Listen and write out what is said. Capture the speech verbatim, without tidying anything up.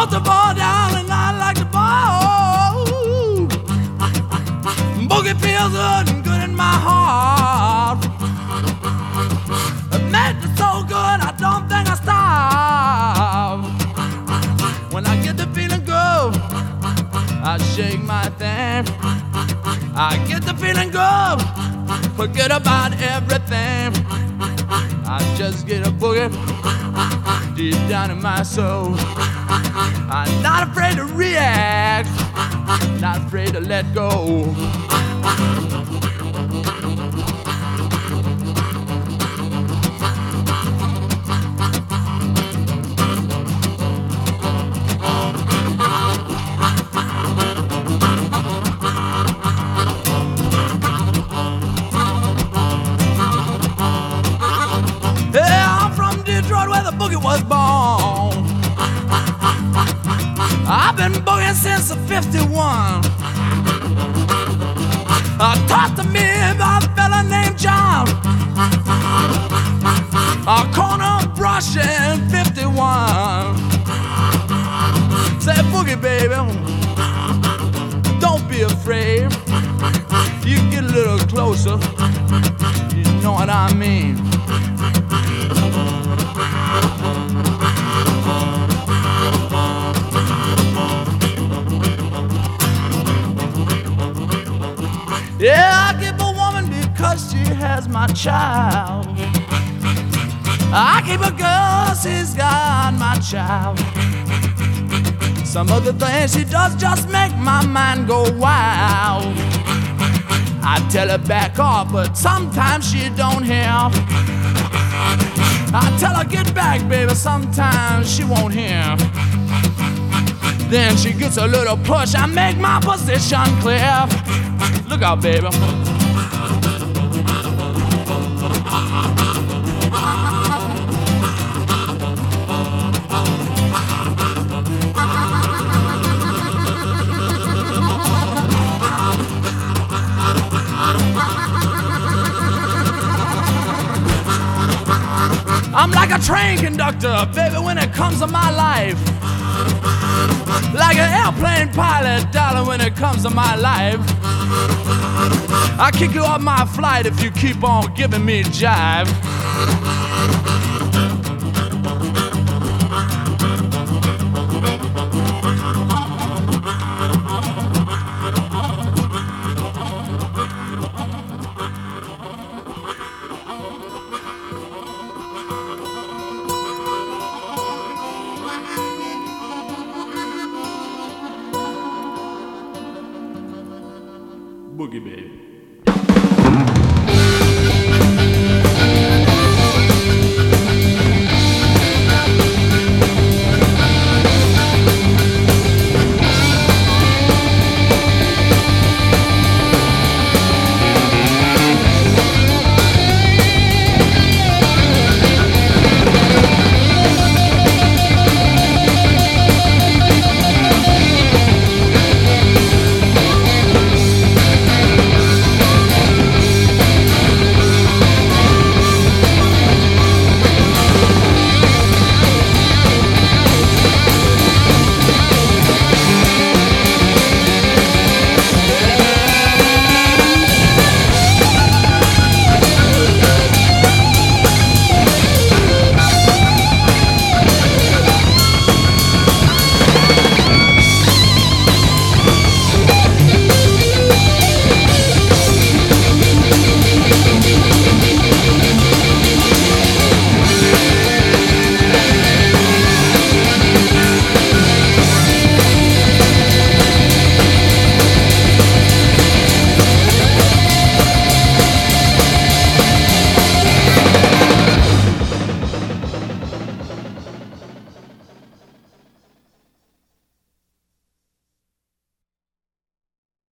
Put the ball down and I like the ball. Boogie feels good and good in my heart. It made me so good I don't think I stop. When I get the feeling good, I shake my thing. I get the feeling good, forget about everything. I just get a boogie deep down in my soul. I'm not afraid to react, not afraid to let go. Boogie was born. I've been boogieing since the fifty-one. Uh, taught to me by a fella named John. A corner brush in fifty-one. Say, boogie baby, don't be afraid. You get a little closer, you know what I mean. Yeah, I keep a woman because she has my child. I keep a girl, she's got my child. Some of the things she does just make my mind go wild. I tell her back off, but sometimes she don't hear. I tell her get back, baby, sometimes she won't hear. Then she gets a little push, I make my position clear. Look out, baby. I'm like a train conductor, baby, when it comes to my life. Like an airplane pilot, darling, when it comes to my life. I'll kick you off my flight if you keep on giving me jive. Boogie baby.